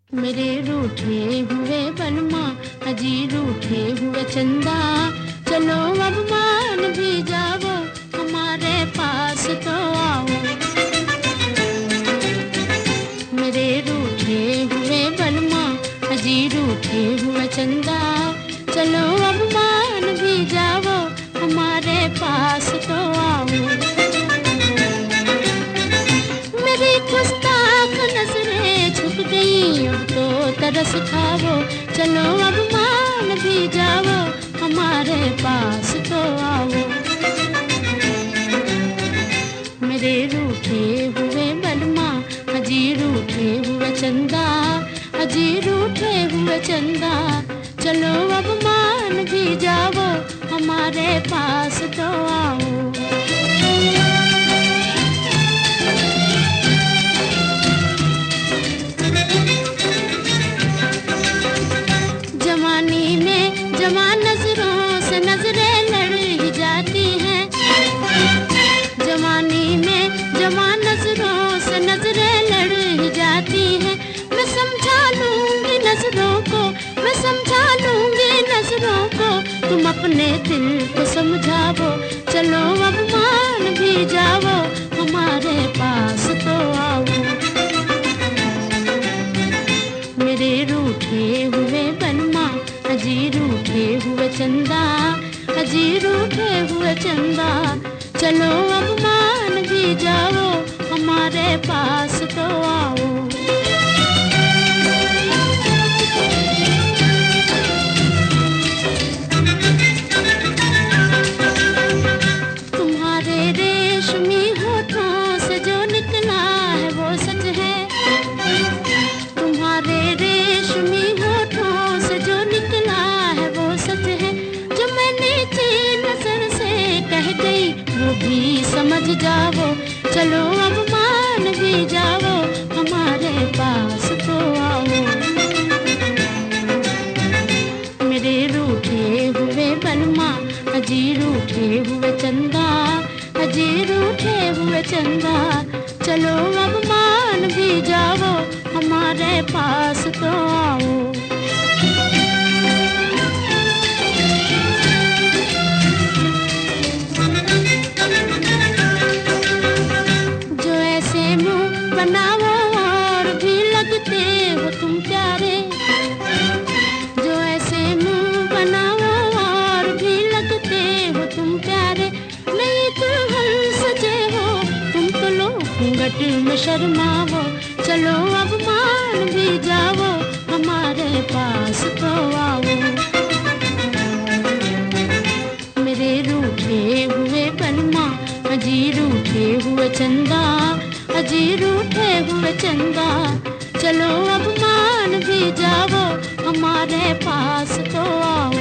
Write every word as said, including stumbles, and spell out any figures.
मेरे रूठे हुए बलमा, अजी रूठे हुए चंदा, चलो अब मान भी जाओ, हमारे पास तो आओ। मेरे रूठे हुए बलमा, अजी रूठे हुए चंदा, चलो अब मान भी जाओ, हमारे पास तो आओ। मेरी गुस्ताख नजरें झुक गई, अब तो तरस खाओ, चलो अब मान भी जाओ, हमारे पास तो आओ। मेरे रूठे हुए बलमा, अजी रूठे हुए चंदा, अजी रूठे हुए चंदा, चलो अब मान भी जाओ, हमारे पास तो आओ। जवानी में जवा नजरों से नजरें लड़ ही जाती हैं, जवानी में जवा नजरों से नजरें लड़ ही जाती हैं। मैं समझा लूंगी नजरों को, मैं समझा लूंगी नजरों को, तुम अपने दिल को समझाओ, चलो अब मान भी जाओ, हमारे पास तो आओ। मेरे रूठे हुए बलमा, अजी रूठे हुए चंदा, अजी रूठे हुए चंदा, चलो अब मान भी जाओ, हमारे पास तो आओ। तुम्हारे रेशमी होठों से जो निकला है वो सच है, तुम्हारे रेशमी होठों से जो निकला है वो सच है। जो मैं नीची नजर से कह गई वो भी समझ जाओ, चलो अब मान भी जाओ, हमारे पास तो आओ। मेरे रूठे हुए बलमा, अजी रूठे हुए चंदा, अजी रूठे हुए चंदा, चलो अब मान भी जाओ, हमारे पास तो आओ। जो ऐसे मुंह बनाओ और भी लगते हो तुम प्यारे, जो ऐसे मुंह बनाओ और भी लगते हो तुम प्यारे। नहीं दुल्हन सजे हो तुम तो लो घूंघट में शर्माओ, चलो अब मान भी जाओ, हमारे पास तो आओ। मेरे रूठे हुए बलमा, अजी रूठे हुए चंदा, अजी रूठे हुए चंदा, चलो अब मान भी जाओ, हमारे पास तो आओ।